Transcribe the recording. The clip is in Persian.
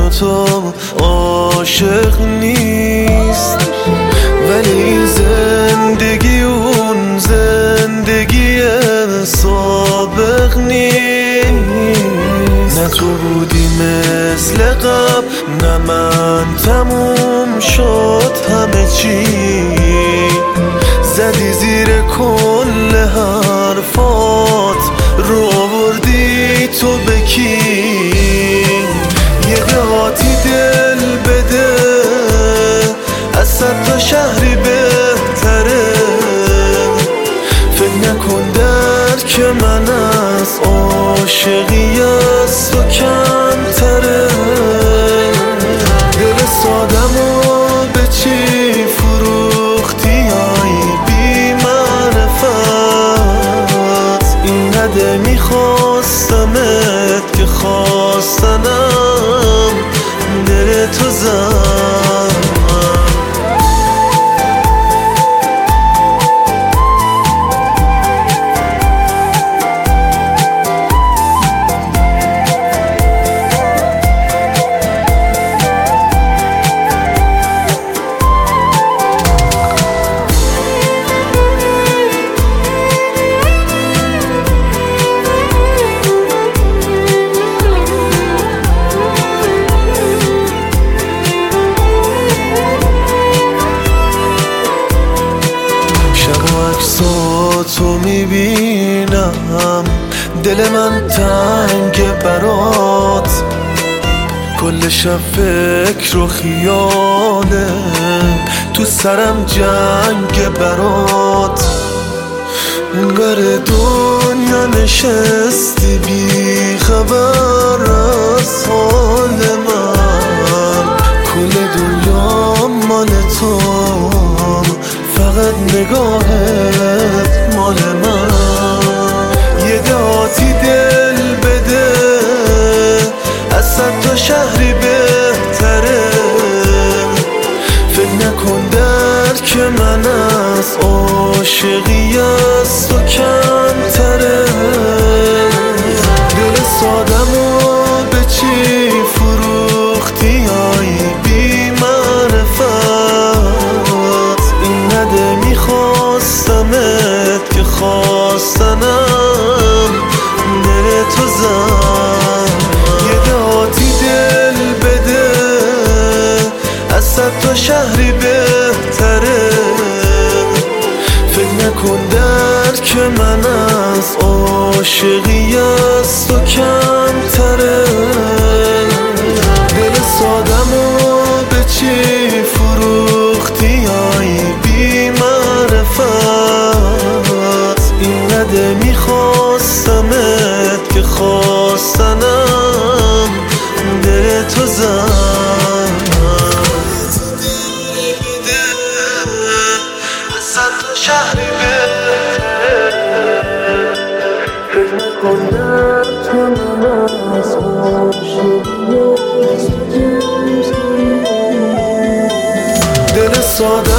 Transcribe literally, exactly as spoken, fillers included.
و تو عاشق نیست، ولی این زندگی اون زندگی سابق نیست. نه تو بودی مثل قبل، نه من، تموم شد همه چی. زدی زیر کل حرفات، رو آوردی تو به کی؟ یه دهاتی دل بده از صد تا شهری بهتره. فکر نکن درک من از عاشقی از تو کمتره. دل سادمو به چی فروختی ای بی معرفت؟ این نده میخواستمت که خواستنم دل تو زد. تو میبینم دل من تنگ برات، کل شب فکر و خیاله تو سرم جنگ برات. اون ور دنیا نشستی بی خبر از حال من، کل دنیا مال تو، فقط نگاهت مال من. یه دهاتی دل بده از صد تا شهری بهتره. فکر نکن درک من از عاشقی از تو کمتره. دل سادمو به چی فروختی ای بی معرفت؟ این نده میخواستمت که خواستنم دل تو زد. یه دهاتی دل بده از صد تا شهری بهتره. فکر نکن درک من از عاشقی از تو کمتره. دل سادمو به چی فروختی ای بی معرفت؟ این نده میخواستمت که خواستنم دل تو زد. از صد تا شهری بهتره. فکر نکن درک من از عاشقی از تو کمتره. دل ساده